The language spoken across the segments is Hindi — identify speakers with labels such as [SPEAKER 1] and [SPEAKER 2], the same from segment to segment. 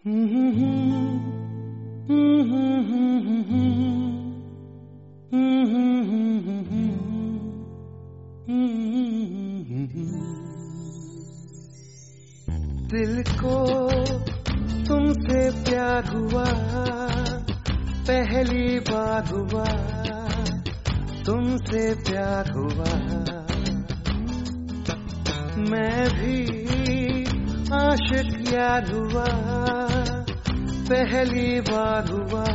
[SPEAKER 1] दिल को तुमसे प्यार हुआ, पहली बार हुआ, तुमसे प्यार हुआ। मैं भी आशिक यार हुआ, पहली बार हुआ,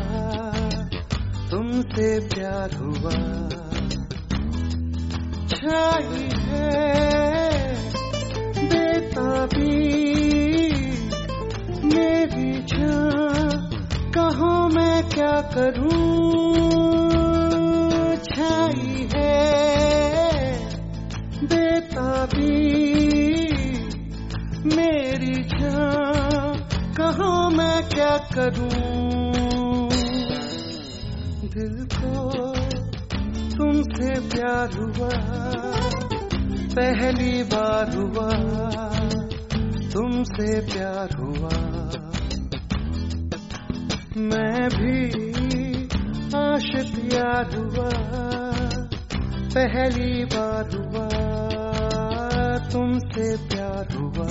[SPEAKER 1] तुमसे प्यार हुआ। छाई है बेताबी मेरी जान, कहो मैं क्या करूं। छाई है बेताबी मेरी जान, कहो मैं क्या करूं। दिल को तुमसे प्यार हुआ, पहली बार हुआ, तुमसे प्यार हुआ। मैं भी आशिक यार हुआ, पहली बार हुआ, तुमसे प्यार हुआ।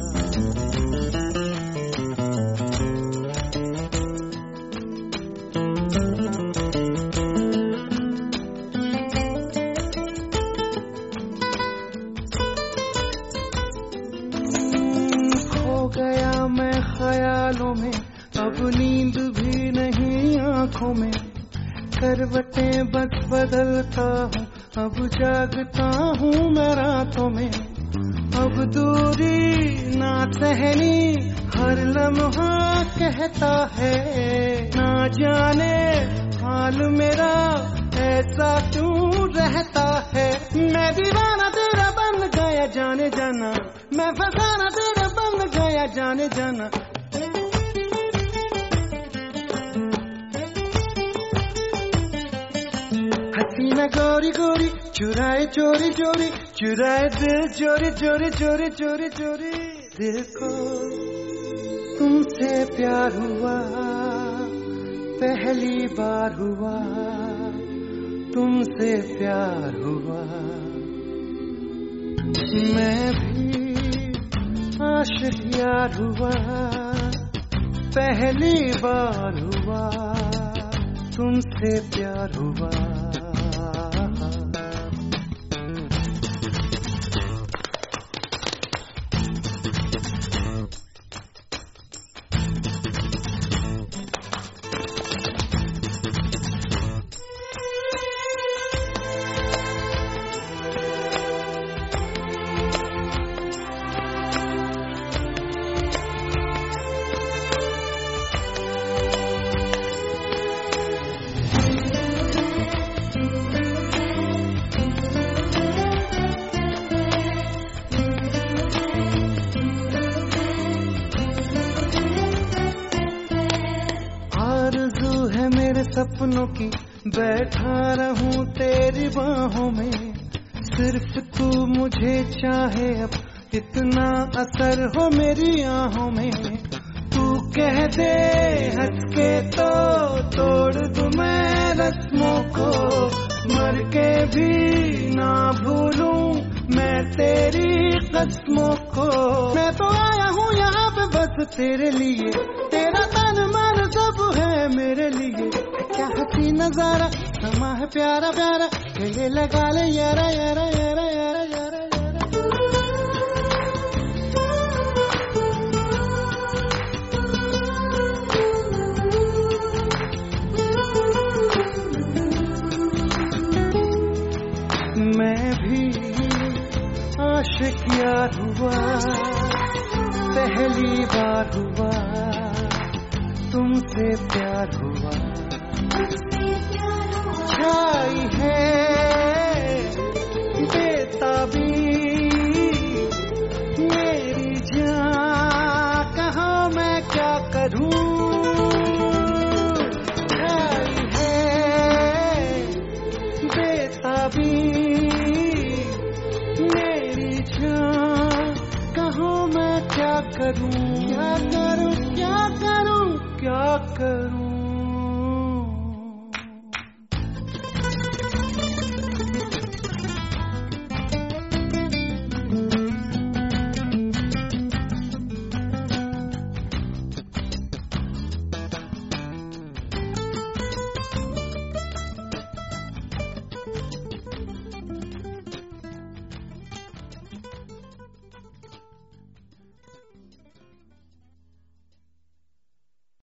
[SPEAKER 1] गया मैं ख्यालों में, अब नींद भी नहीं आंखों में। करवटें बस बदलता हूँ, अब जागता हूँ मैं रातों में। अब दूरी ना सहनी, हर लम्हा कहता है। ना जाने हाल मेरा ऐसा क्यों रहता है। मैं दीवाना तेरा बन गया जाने जाना, मैं फसाना तेरा बन गया जाने जाना। हसीना गोरी गोरी चुराए चोरी चोरी, चुराए दिल चोरी चोरी चोरी चोरी चोरी। दिल को तुमसे प्यार हुआ, पहली बार हुआ, तुमसे प्यार हुआ। मैं भी आशिक यार हुआ, पहली बार हुआ, तुमसे प्यार हुआ। सपनों की बैठा रहूं तेरी बाहों में। सिर्फ तू मुझे चाहे, अब इतना असर हो मेरी आहों में। तू कह दे हंस के तो तोड़ दूं मैं रस्मों को। मर के भी ना भूलूं मैं तेरी कस्मों को। मैं तो आया हूँ यहाँ पे बस तेरे लिए, तेरा तन मन सब है मेरे लिए। क्या हसी नजारा समा है प्यारा प्यारा, गले लगा ले यारा यारा यारा यारा यारा यारा। मैं भी आशिक यार हुआ, पहली बार हुआ, तुमसे प्यार हुआ। छाई है बेताबी मेरी जान, कहाँ मैं क्या करूं। छाई है बेताबी मेरी जान, कहाँ मैं क्या करूं। क्या करूं क्या करूं। करूं।